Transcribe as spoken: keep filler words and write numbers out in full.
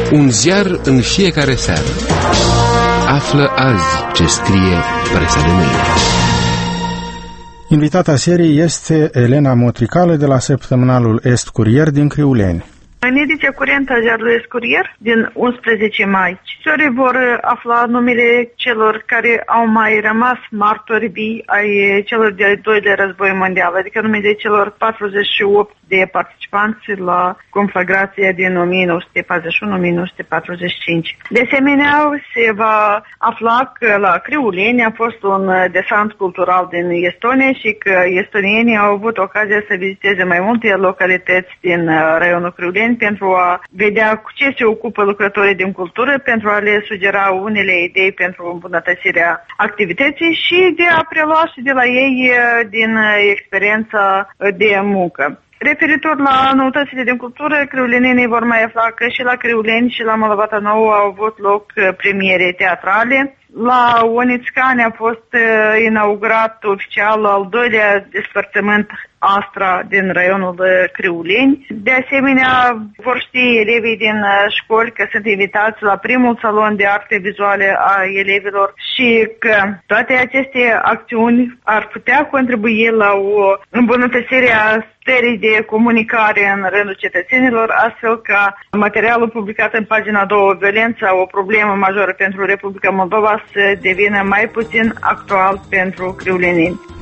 Un ziar în fiecare seară. Află azi ce scrie presa de mâine. Invitata seriei este Elena Motricală de la săptămânalul Est Curier din Criuleni. În ediția curentă a ziarului Est Curier din unsprezece mai, cititorii vor afla numele celor care au mai rămas martori vii ai celor de-al doilea război mondial, adică numele celor patruzeci și opt de participanți la conflagrația din o mie nouă sute patruzeci și unu - o mie nouă sute patruzeci și cinci. De asemenea, se va afla că la Criuleni a fost un desant cultural din Estonia și că estonienii au avut ocazia să viziteze mai multe localități din raionul Criuleni pentru a vedea cu ce se ocupă lucrătorii din cultură, pentru a le sugera unele idei pentru îmbunătățirea activității și de a prelua și de la ei din experiența de muncă. Referitor la noutățile din cultură, criulenenii vor mai afla că și la Criuleni și la Mălăvata Nouă au avut loc premiere teatrale. La Onițcani a fost inaugurat oficial al doilea despărțământ Astra din raionul Criuleni. De asemenea, vor ști elevii din școli că sunt invitați la primul salon de arte vizuale a elevilor și că toate aceste acțiuni ar putea contribui la o îmbunătățire a stării de comunicare în rândul cetățenilor, astfel ca materialul publicat în pagina două, violența, o problemă majoră pentru Republica Moldova, să devină mai puțin actual pentru criuleneni.